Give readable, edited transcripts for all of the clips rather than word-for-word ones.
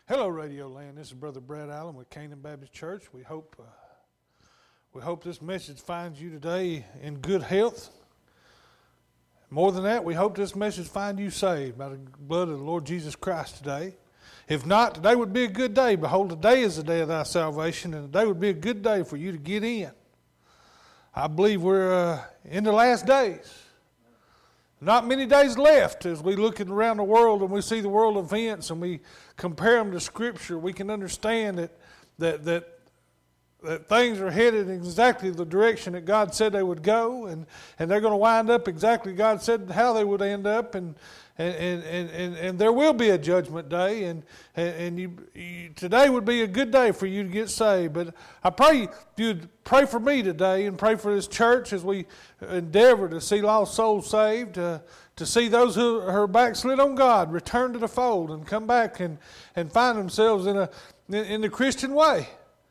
Hello, Radio Land. This is Brother Brad Allen with Canaan Baptist Church. We hope this message finds you today in good health. More than that, we hope this message finds you saved by the blood of the Lord Jesus Christ today. If not, today would be a good day. Behold, today is the day of thy salvation, and today would be a good day for you to get in. I believe we're in the last days. Not many days left as we look around the world and we see the world events and we compare them to Scripture. We can understand that things are headed in exactly the direction that God said they would go, and they're going to wind up exactly God said how they would end up, and there will be a judgment day, and today would be a good day for you to get saved. But I pray you'd pray for me today and pray for this church as we endeavor to see lost souls saved, to see those who are backslid on God return to the fold and come back and find themselves in the Christian way.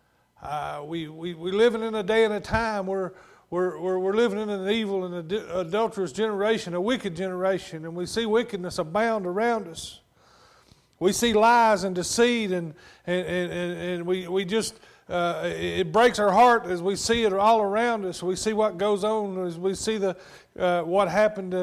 We living in a day and a time where we're living in an evil and adulterous generation, a wicked generation, and we see wickedness abound around us. We see lies and deceit, and we just it breaks our heart as we see it all around us. We see what goes on as we see what happened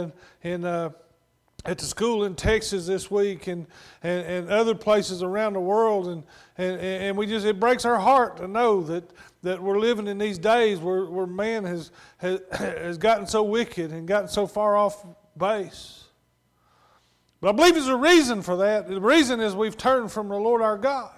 at the school in Texas this week, and other places around the world, and we just, it breaks our heart to know that we're living in these days where man has gotten so wicked and gotten so far off base. But I believe there's a reason for that. The reason is we've turned from the Lord our God.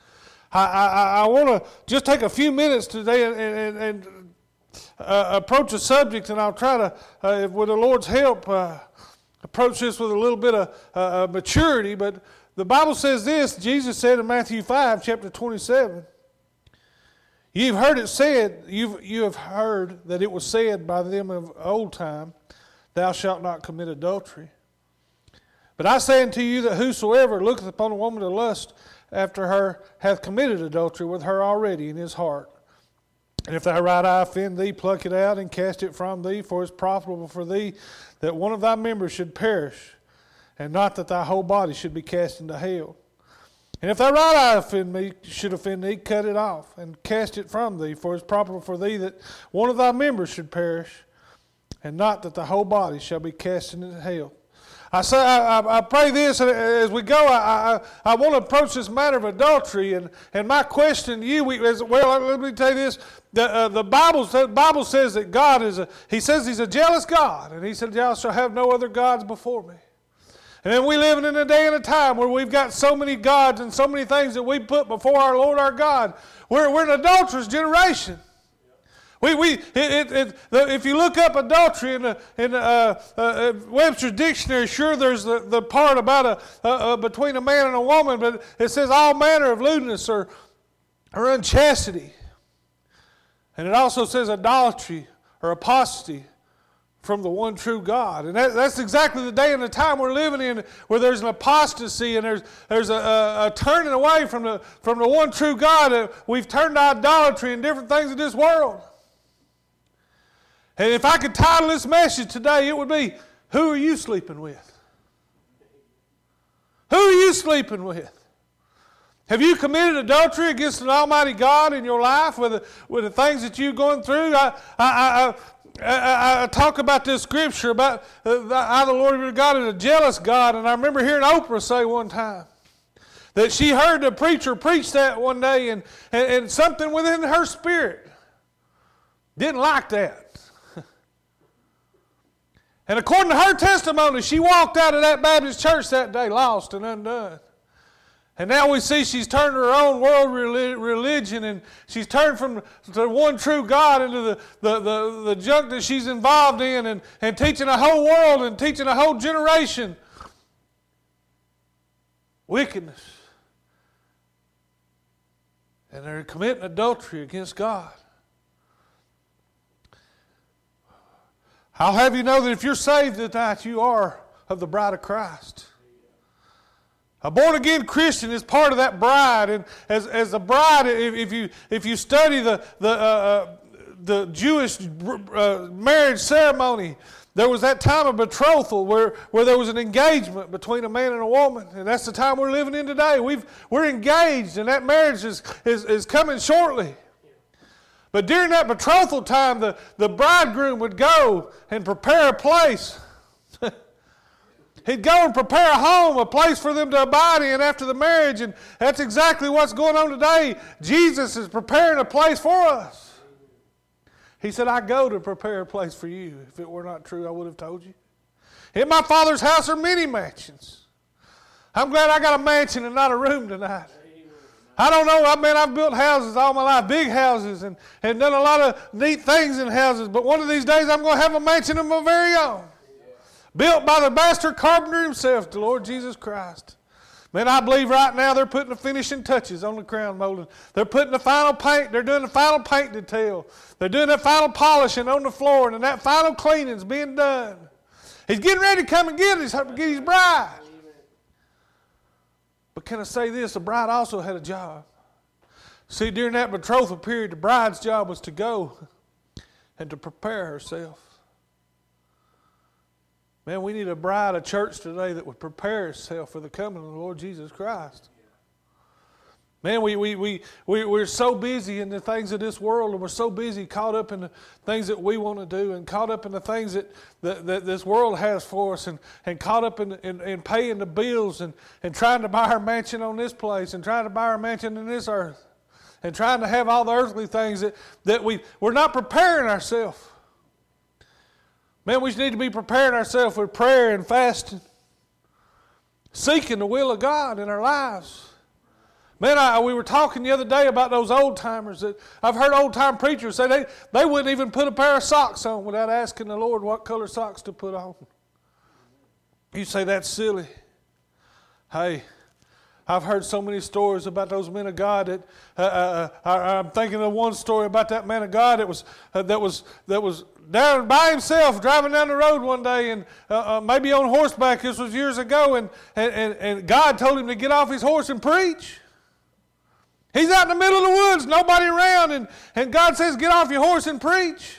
I want to just take a few minutes today and approach a subject, and I'll try to, with the Lord's help, approach this with a little bit of maturity. But the Bible says this. Jesus said in Matthew 5, chapter 27, You've heard it said, you have heard that it was said by them of old time, Thou shalt not commit adultery. But I say unto you that whosoever looketh upon a woman to lust after her hath committed adultery with her already in his heart. And if thy right eye offend thee, pluck it out and cast it from thee, for it is profitable for thee that one of thy members should perish, and not that thy whole body should be cast into hell. And if thy right eye should offend thee, cut it off, and cast it from thee, for it is profitable for thee that one of thy members should perish, and not that the whole body shall be cast into hell. I pray this, and as we go, I want to approach this matter of adultery, and my question to you, let me tell you this, the Bible says that God He says He's a jealous God, and He said, Thou shalt have no other gods before me. And then we living in a day and a time where we've got so many gods and so many things that we put before our Lord our God. We're an adulterous generation. If you look up adultery in Webster's dictionary, sure there's the part about between a man and a woman, but it says all manner of lewdness or unchastity. And it also says idolatry or apostasy from the one true God. And that's exactly the day and the time we're living in, where there's an apostasy and there's a turning away from the one true God. We've turned to idolatry and different things in this world. And if I could title this message today, it would be, Who are you sleeping with? Who are you sleeping with? Have you committed adultery against an almighty God in your life with the things that you're going through? I talk about this scripture about how the Lord your God is a jealous God, and I remember hearing Oprah say one time that she heard the preacher preach that one day, and something within her spirit didn't like that. And according to her testimony, she walked out of that Baptist church that day lost and undone. And now we see she's turned her own world religion, and she's turned from the one true God into the junk that she's involved in, and teaching a whole world and teaching a whole generation wickedness. And they're committing adultery against God. I'll have you know that if you're saved tonight, you are of the bride of Christ. A born-again Christian is part of that bride, and as a bride, if you study the Jewish marriage ceremony, there was that time of betrothal where there was an engagement between a man and a woman. And that's the time we're living in today. We're engaged, and that marriage is coming shortly. But during that betrothal time, the bridegroom would go and prepare a place. He'd go and prepare a home, a place for them to abide in after the marriage. And that's exactly what's going on today. Jesus is preparing a place for us. He said, I go to prepare a place for you. If it were not true, I would have told you. In my Father's house are many mansions. I'm glad I got a mansion and not a room tonight. I don't know, I've built houses all my life, big houses, and done a lot of neat things in houses. But one of these days I'm going to have a mansion of my very own. Built by the master carpenter himself, the Lord Jesus Christ. Man, I believe right now they're putting the finishing touches on the crown molding. They're putting the final paint. They're doing the final paint detail. They're doing that final polishing on the floor, and that final cleaning's being done. He's getting ready to come and get his bride. But can I say this? The bride also had a job. See, during that betrothal period, the bride's job was to go and to prepare herself. Man, we need a bride, a church today that would prepare herself for the coming of the Lord Jesus Christ. Man, we're so busy in the things of this world, and we're so busy caught up in the things that we want to do, and caught up in the things that this world has for us, and caught up in paying the bills, and trying to buy our mansion on this place, and trying to buy our mansion in this earth, and trying to have all the earthly things that we're not preparing ourselves. Man, we need to be preparing ourselves with prayer and fasting, seeking the will of God in our lives. Man, we were talking the other day about those old timers. That I've heard old time preachers say they wouldn't even put a pair of socks on without asking the Lord what color socks to put on. You say that's silly. Hey, I've heard so many stories about those men of God that I'm thinking of one story about that man of God that was down by himself driving down the road one day, and maybe on horseback. This was years ago, and God told him to get off his horse and preach. He's out in the middle of the woods, nobody around, and God says, get off your horse and preach.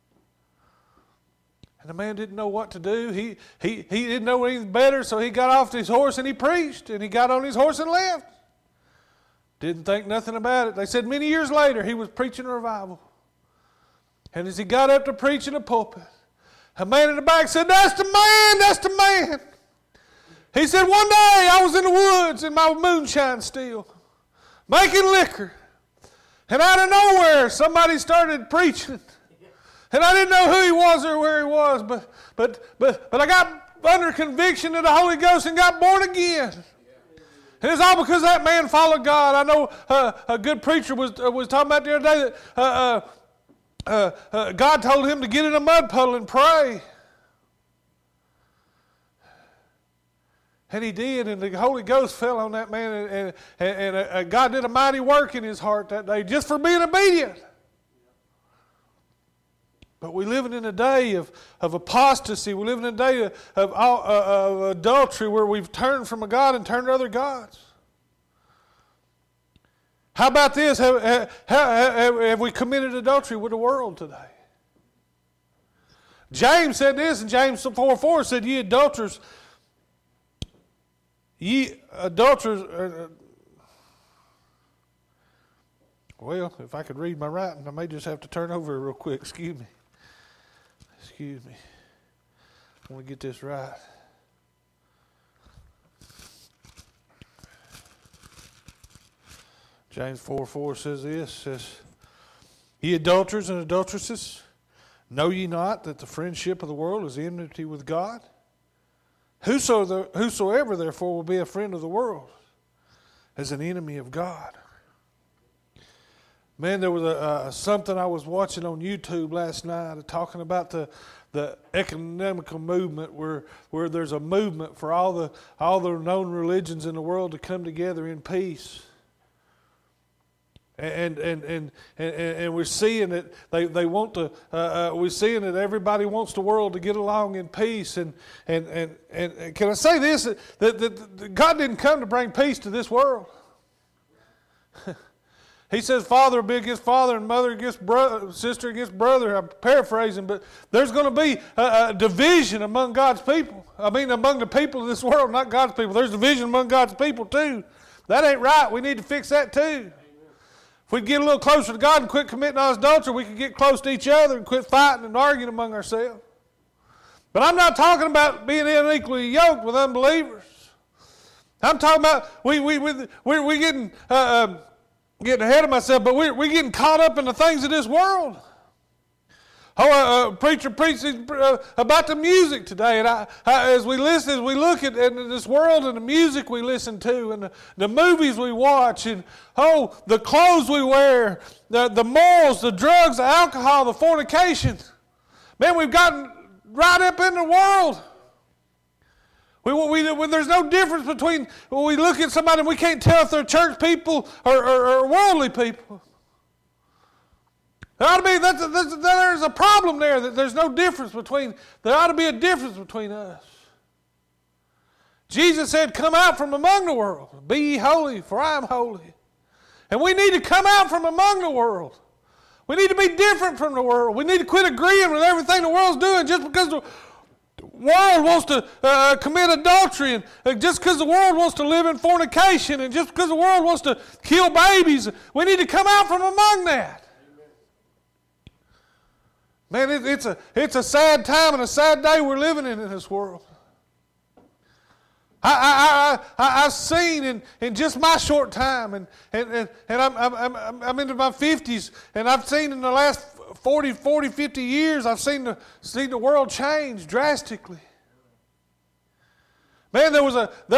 And the man didn't know what to do. He didn't know anything better, so he got off his horse and he preached, and he got on his horse and left. Didn't think nothing about it. They said many years later he was preaching a revival. And as he got up to preach in the pulpit, a man in the back said, that's the man, that's the man. He said, one day I was in the woods in my moonshine still, making liquor. And out of nowhere, somebody started preaching. And I didn't know who he was or where he was, but I got under conviction of the Holy Ghost and got born again. And it's all because that man followed God. I know a good preacher was talking about the other day that God told him to get in a mud puddle and pray. And he did, and the Holy Ghost fell on that man, and God did a mighty work in his heart that day just for being obedient. But we're living in a day of apostasy. We're living in a day of adultery where we've turned from a God and turned to other gods. How about this? Have we committed adultery with the world today? James said this in James 4:4, said, ye adulterers, well, if I could read my writing, I may just have to turn over real quick. Excuse me. I want to get this right. James 4:4 says this, ye adulterers and adulteresses, know ye not that the friendship of the world is enmity with God? Whosoever therefore will be a friend of the world is an enemy of God. Man, there was something I was watching on YouTube last night talking about the economical movement where there's a movement for all the known religions in the world to come together in peace. And we're seeing that they want to. We're seeing that everybody wants the world to get along in peace. And can I say this? That God didn't come to bring peace to this world. He says father will be against father and mother against brother, sister against brother. I'm paraphrasing, but there's going to be a division among God's people. I mean, among the people of this world, not God's people. There's division among God's people too. That ain't right. We need to fix that too. If we get a little closer to God and quit committing adultery, we can get close to each other and quit fighting and arguing among ourselves. But I'm not talking about being unequally yoked with unbelievers. I'm talking about we're getting ahead of myself, but we're getting caught up in the things of this world. A preacher preached about the music today, and as we look at this world and the music we listen to, and the movies we watch, and the clothes we wear, the morals, the drugs, the alcohol, the fornication. Man, we've gotten right up in the world. There's no difference between when we look at somebody and we can't tell if they're church people or worldly people. There ought to be there's a problem there that there's no difference between. There ought to be a difference between us. Jesus said, "Come out from among the world, be ye holy, for I am holy." And we need to come out from among the world. We need to be different from the world. We need to quit agreeing with everything the world's doing just because the world wants to commit adultery, and just because the world wants to live in fornication, and just because the world wants to kill babies. We need to come out from among that. Man, it's a sad time and a sad day we're living in this world. I've seen in just my short time, and I'm into my 50s, and I've seen in the last 40, 50 years, I've seen the world change drastically. Man, there was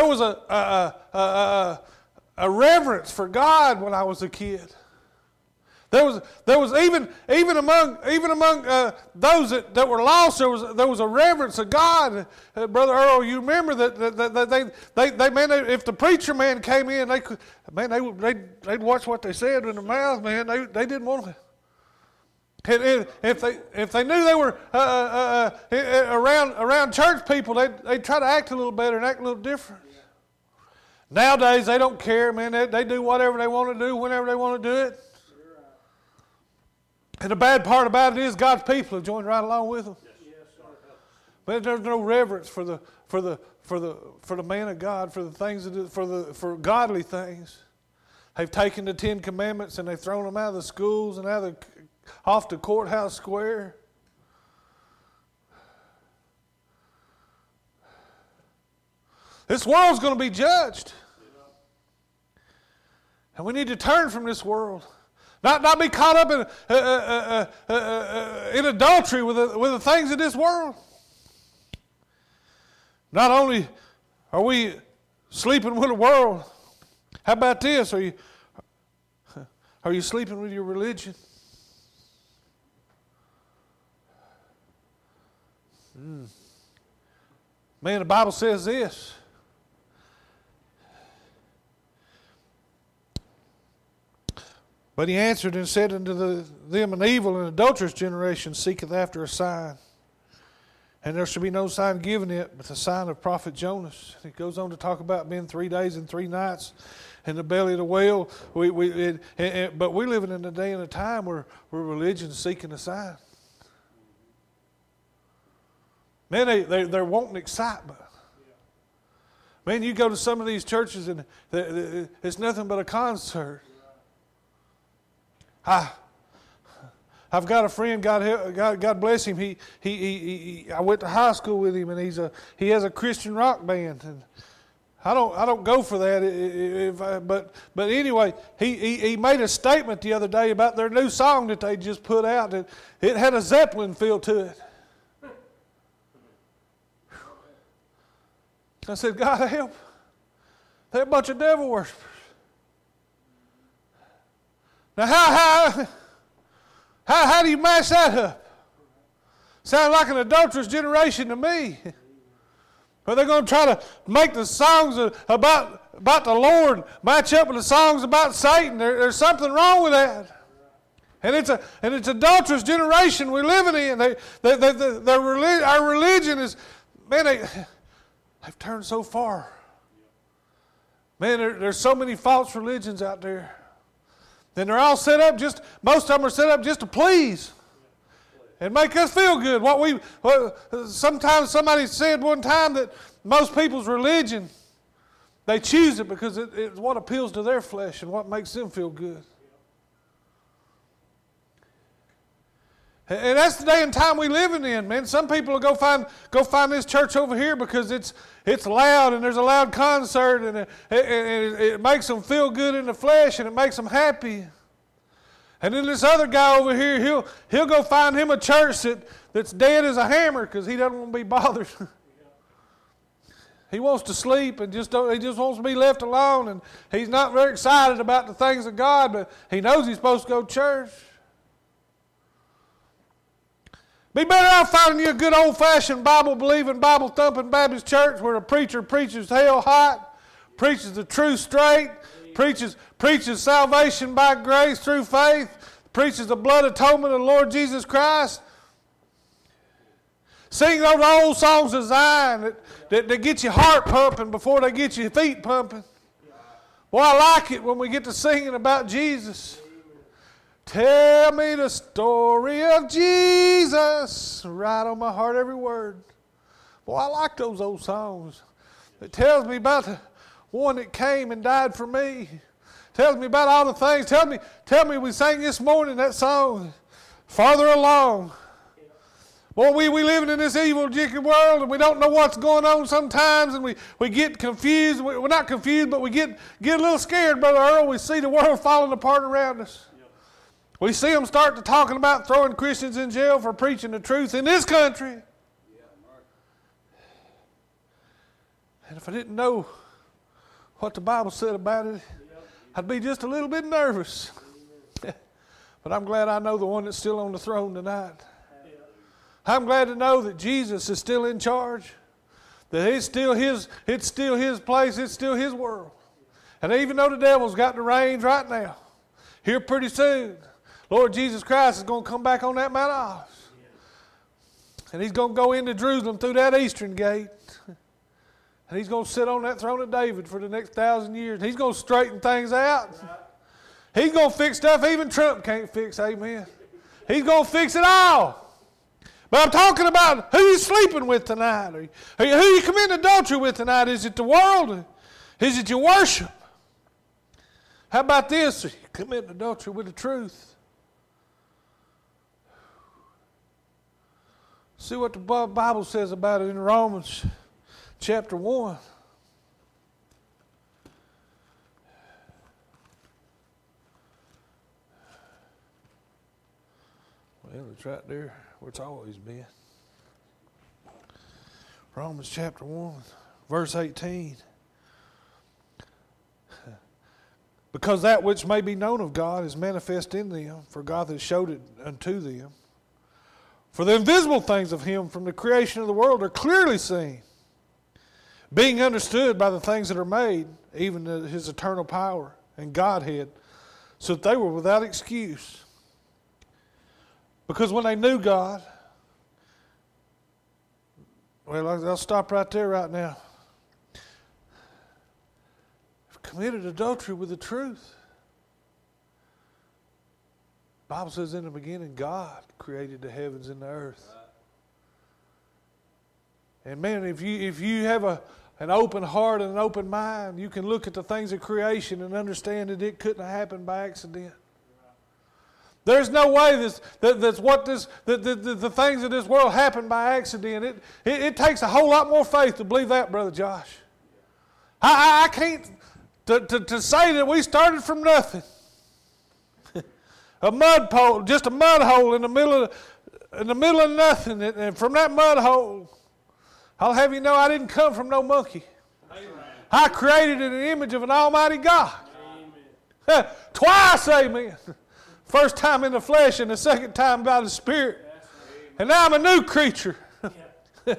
a reverence for God when I was a kid. There was even among those that were lost, there was a reverence of God. Brother Earl, you remember that they if the preacher man came in, they'd watch what they said in their mouth. Man, they didn't want to. And if they knew they were around church people, they'd try to act a little better and act a little different. Nowadays they don't care, man. They do whatever they want to do whenever they want to do it. And the bad part about it is God's people have joined right along with them. But there's no reverence for the man of God, for the things for godly things. They've taken the 10 Commandments and they've thrown them out of the schools and off the courthouse square. This world's going to be judged. And we need to turn from this world. Not be caught up in adultery with the things of this world. Not only are we sleeping with the world, how about this? Are you sleeping with your religion? Man, the Bible says this. But he answered and said unto them, an evil and adulterous generation seeketh after a sign. And there shall be no sign given it, but the sign of prophet Jonas. It goes on to talk about being 3 days and 3 nights in the belly of the whale. But we're living in a day and a time where religion's seeking a sign. Man, they're wanting excitement. Man, you go to some of these churches and it's nothing but a concert. I've got a friend. God bless him. I went to high school with him, and he has a Christian rock band. And I don't go for that. But anyway, he made a statement the other day about their new song that they just put out. That it had a Zeppelin feel to it. I said, God help! They're a bunch of devil worshipers. Now, how do you match that up? Sounds like an adulterous generation to me. But they're going to try to make the songs about the Lord match up with the songs about Satan. There's something wrong with that. And it's adulterous generation we're living in. Our religion is, man, they've turned so far. Man, there's so many false religions out there. Then they're all set up most of them are set up just to please and make us feel good. Sometimes somebody said one time that most people's religion, they choose it because it's what appeals to their flesh and what makes them feel good. And that's the day and time we living in, man. Some people will go find this church over here because it's loud and there's a loud concert and it makes them feel good in the flesh and it makes them happy. And then this other guy over here, he'll go find him a church that's dead as a hammer because he doesn't want to be bothered. He wants to sleep and he just wants to be left alone, and he's not very excited about the things of God, but he knows he's supposed to go to church. Be better off finding you a good old-fashioned Bible-believing, Bible-thumping Baptist church where a preacher preaches hell hot, preaches the truth straight, preaches salvation by grace through faith, preaches the blood atonement of the Lord Jesus Christ. Sing those old songs of Zion that get your heart pumping before they get your feet pumping. Boy, I like it when we get to singing about Jesus. Tell me the story of Jesus. Right on my heart, every word. Boy, I like those old songs. It tells me about the one that came and died for me. Tells me about all the things. Tell me we sang this morning that song, Farther Along. Boy, we living in this evil, jicky world, and we don't know what's going on sometimes, and we get confused. We're not confused, but we get a little scared, Brother Earl. We see the world falling apart around us. We see them start to talking about throwing Christians in jail for preaching the truth in this country. And if I didn't know what the Bible said about it, I'd be just a little bit nervous. But I'm glad I know the one that's still on the throne tonight. I'm glad to know that Jesus is still in charge, that it's still his place, it's still his world. And even though the devil's got the reins right now, here pretty soon, Lord Jesus Christ is going to come back on that Mount Olives. And he's going to go into Jerusalem through that eastern gate. And he's going to sit on that throne of David for the next 1,000 years. He's going to straighten things out. He's going to fix stuff even Trump can't fix, amen. He's going to fix it all. But I'm talking about who you sleeping with tonight. Who you committing adultery with tonight. Is it the world? Is it your worship? How about this? Are you committing adultery with the truth? See what the Bible says about it in Romans chapter 1. Well, it's right there where it's always been. Romans chapter 1, verse 18. Because that which may be known of God is manifest in them, for God has showed it unto them. For the invisible things of him from the creation of the world are clearly seen, being understood by the things that are made, even his eternal power and Godhead, so that they were without excuse. Because when they knew God, well, I'll stop right there right now. Committed adultery with the truth. The Bible says in the beginning, God created the heavens and the earth. And man, if you have an open heart and an open mind, you can look at the things of creation and understand that it couldn't have happened by accident. There's no way the things of this world happen by accident. It takes a whole lot more faith to believe that, Brother Josh. I can't to say that we started from nothing. A mud hole, just a mud hole in the middle of nothing, and from that mud hole, I'll have you know I didn't come from no monkey. Amen. I created in the image of an almighty God. Amen. Twice, amen. First time in the flesh and the second time by the Spirit. And now I'm a new creature. But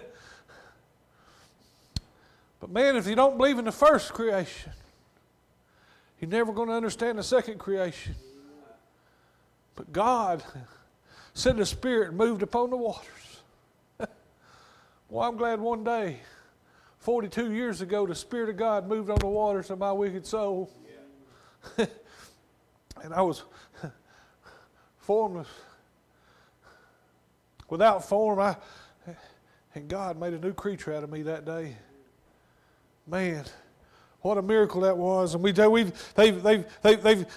man, if you don't believe in the first creation, you're never going to understand the second creation. But God sent the Spirit and moved upon the waters. Well, I'm glad one day, 42 years ago, the Spirit of God moved on the waters of my wicked soul. and I was formless. Without form, and God made a new creature out of me that day. Man, what a miracle that was! And they've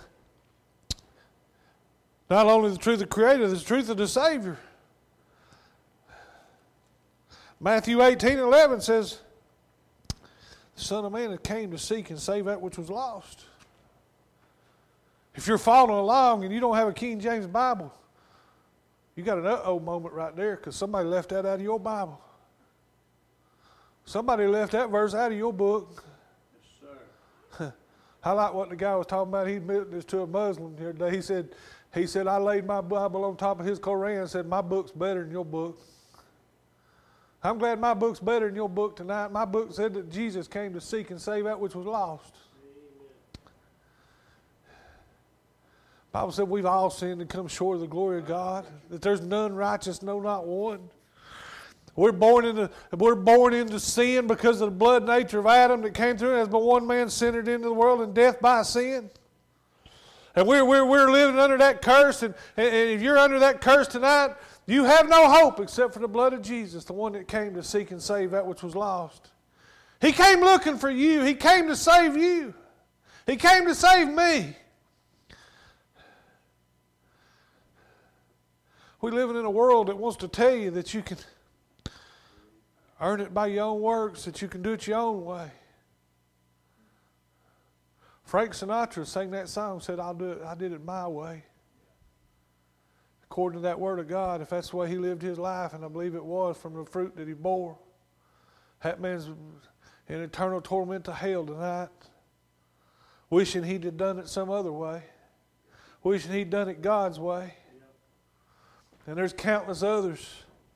not only the truth of the Creator, the truth of the Savior. Matthew 18:11 says, "The Son of Man came to seek and save that which was lost." If you're following along and you don't have a King James Bible, you got an uh-oh moment right there, because somebody left that out of your Bible. Somebody left that verse out of your book. Yes, sir. I like what the guy was talking about. He admitted this to a Muslim the other day. He said, I laid my Bible on top of his Koran and said, my book's better than your book. I'm glad my book's better than your book tonight. My book said that Jesus came to seek and save that which was lost. The Bible said we've all sinned and come short of the glory of God, that there's none righteous, no, not one. We're born into sin because of the blood nature of Adam that came through, as but one man sinned into the world, and death by sin. And we're living under that curse, and if you're under that curse tonight, you have no hope except for the blood of Jesus, the one that came to seek and save that which was lost. He came looking for you. He came to save you. He came to save me. We're living in a world that wants to tell you that you can earn it by your own works, that you can do it your own way. Frank Sinatra sang that song, said, I did it my way. According to that word of God, if that's the way he lived his life, and I believe it was from the fruit that he bore, that man's in eternal torment to hell tonight, wishing he'd have done it some other way, wishing he'd done it God's way. And there's countless others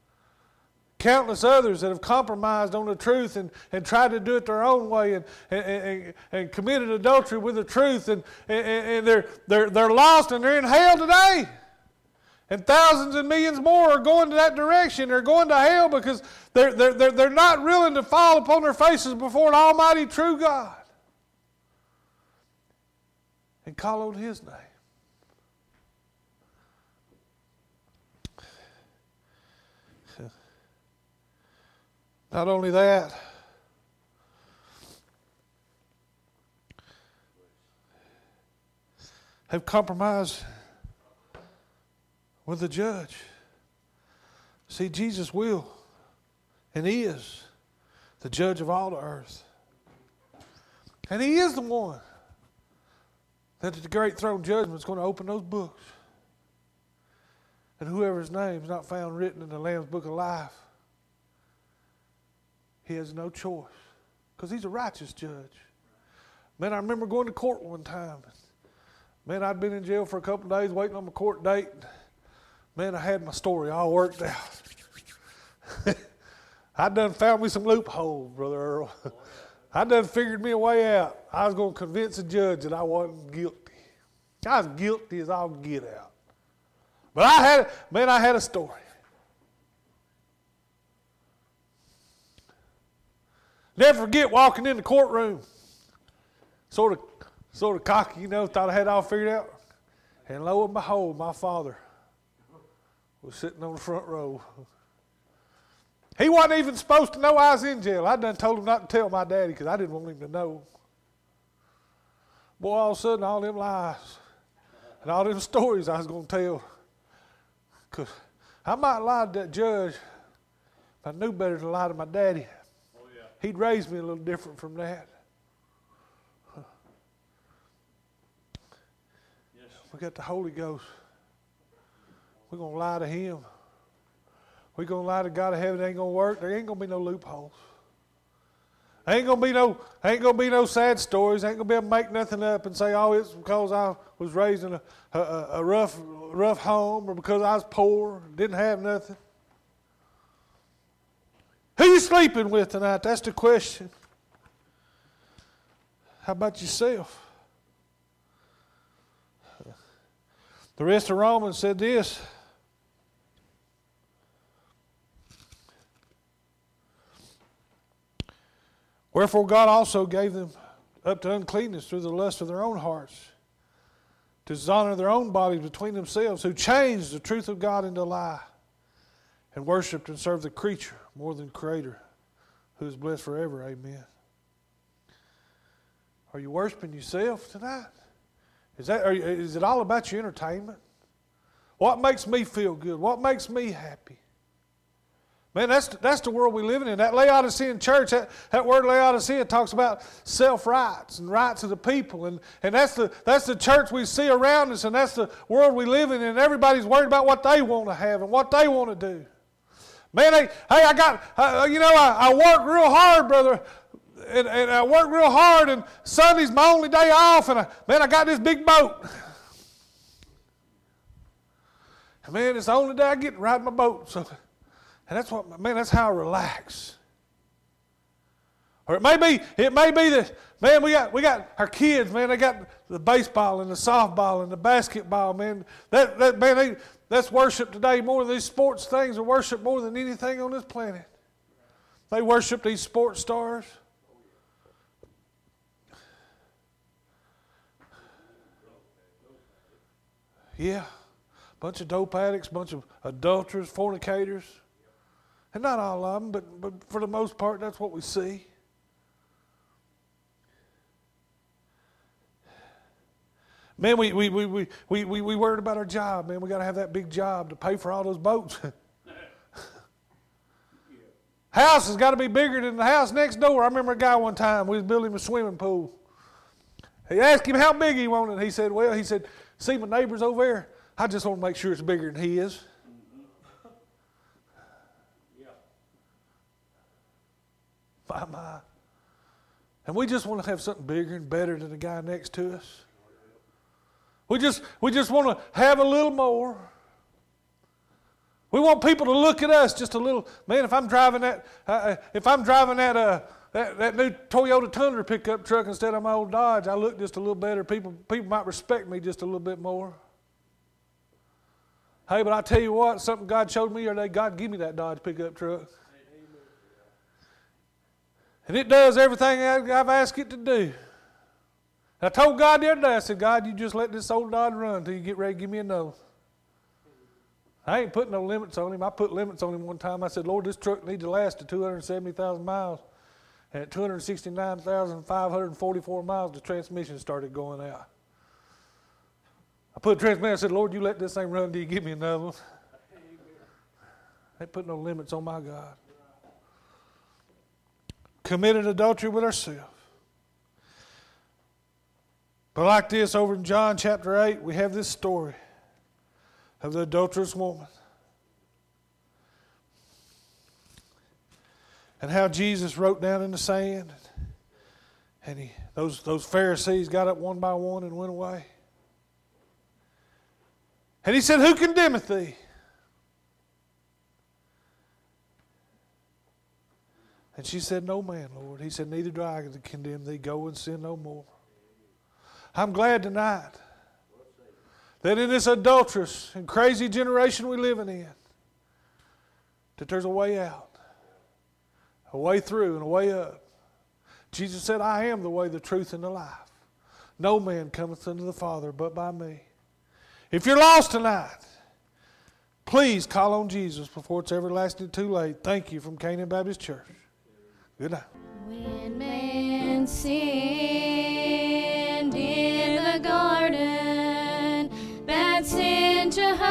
that have compromised on the truth and tried to do it their own way and committed adultery with the truth, and they're lost and they're in hell today. And thousands and millions more are going to that direction. They're going to hell because they're not willing to fall upon their faces before an almighty true God and call on His name. Not only that, have compromised with the judge. See, Jesus will and is the judge of all the earth. And He is the one that at the great throne judgment is going to open those books. And whoever's name is not found written in the Lamb's book of life, he has no choice, because He's a righteous judge. Man, I remember going to court one time. Man, I'd been in jail for a couple of days waiting on my court date. Man, I had my story all worked out. I done found me some loopholes, Brother Earl. I done figured me a way out. I was going to convince the judge that I wasn't guilty. I was guilty as all get out. But I had a story. Never forget walking in the courtroom, sort of cocky, thought I had it all figured out. And lo and behold, my father was sitting on the front row. He wasn't even supposed to know I was in jail. I done told him not to tell my daddy because I didn't want him to know. Boy, all of a sudden, all them lies and all them stories I was going to tell. Because I might lie to that judge if I knew better than lie to my daddy. He'd raised me a little different from that. Yes. We got the Holy Ghost. We're going to lie to Him. We're going to lie to God of heaven. It ain't going to work. There ain't going to be no loopholes. Ain't going to be no sad stories. Ain't going to be able to make nothing up and say, oh, it's because I was raised in a rough home, or because I was poor, didn't have nothing. Who you sleeping with tonight? That's the question. How about yourself? The rest of Romans said this. Wherefore God also gave them up to uncleanness through the lust of their own hearts, to dishonor their own bodies between themselves, who changed the truth of God into a lie and worshiped and served the creature more than the Creator, who is blessed forever. Amen. Are you worshiping yourself tonight? Is it all about your entertainment? What makes me feel good? What makes me happy? Man, that's the world we live in. That Laodicean church, that word Laodicea talks about self-rights and rights of the people. And that's the church we see around us, and that's the world we live in. And everybody's worried about what they want to have and what they want to do. Man, I work real hard, brother. And I work real hard, and Sunday's my only day off, and I got this big boat. And man, it's the only day I get to ride my boat. So, and that's how I relax. Or it may be that, man, we got our kids, man, they got the baseball and the softball and the basketball, man. That's worship today more than these sports things are worship more than anything on this planet. They worship these sports stars. Yeah, bunch of dope addicts, bunch of adulterers, fornicators. And not all of them, but for the most part, that's what we see. Man, we worried about our job, man. We got to have that big job to pay for all those boats. House has got to be bigger than the house next door. I remember a guy one time, we was building him a swimming pool. He asked him how big he wanted. He said, see my neighbors over there? I just want to make sure it's bigger than his. My. And we just want to have something bigger and better than the guy next to us. We just want to have a little more. We want people to look at us just a little. Man, if I'm driving that new Toyota Tundra pickup truck instead of my old Dodge, I look just a little better. People might respect me just a little bit more. Hey, but I tell you what, something God showed me the other day, God give me that Dodge pickup truck. And it does everything I've asked it to do. I told God the other day, I said, God, you just let this old Dodge run until you get ready to give me another. I ain't putting no limits on him. I put limits on him one time. I said, Lord, this truck needs to last to 270,000 miles. And at 269,544 miles, the transmission started going out. I put a transmission, I said, Lord, you let this thing run until you give me another one. I ain't putting no limits on my God. Committed adultery with ourselves. But like this, over in John chapter 8, we have this story of the adulterous woman. And how Jesus wrote down in the sand. And those Pharisees got up one by one and went away. And he said, who condemneth thee? And she said, no man, Lord. He said, neither do I condemn thee. Go and sin no more. I'm glad tonight that in this adulterous and crazy generation we're living in, that there's a way out, a way through, and a way up. Jesus said, I am the way, the truth, and the life. No man cometh unto the Father but by me. If you're lost tonight, please call on Jesus before it's everlasting too late. Thank you from Canaan Baptist Church. Good night. When man sinned in the garden, bad sin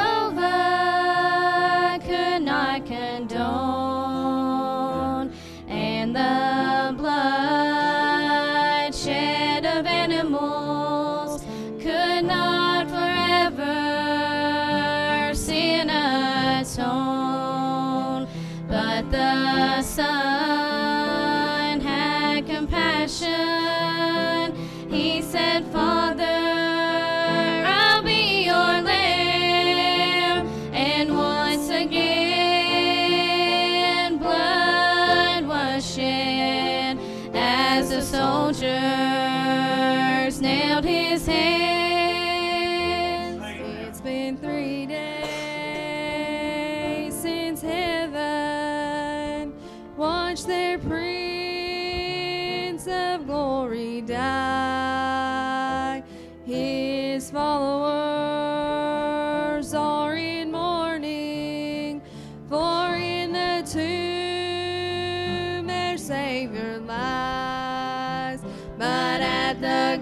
Jehovah could not condone, and the blood shed of animals could not forever sin atone, but the Son compassion. He said, Father, I'll be your lamb. And once again blood was shed as the soldiers nailed his hands. It's been 3 days since heaven watched his followers are in mourning, for in the tomb their Savior lies. But at the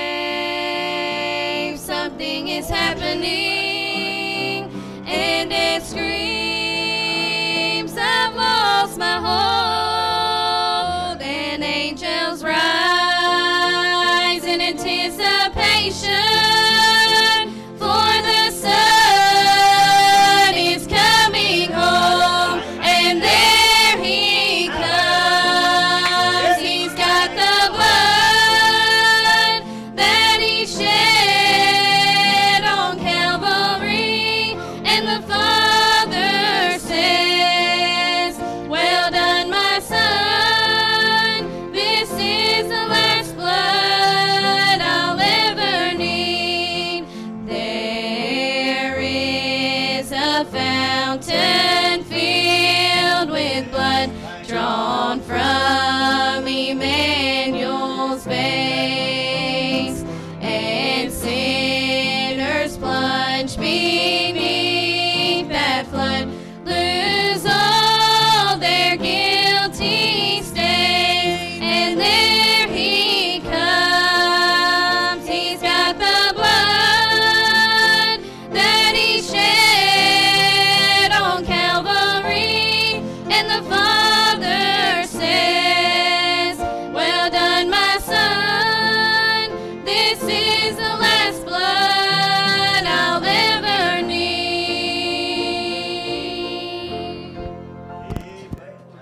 grave something is happening, and it screams, I've lost my hold. And angels rise in anticipation, for the Son is coming home. And there he comes. He's got the blood that he shed on Calvary. And the Father says, well done, my son. This is the last blood I'll ever need. There is a fountain filled with blood drawn from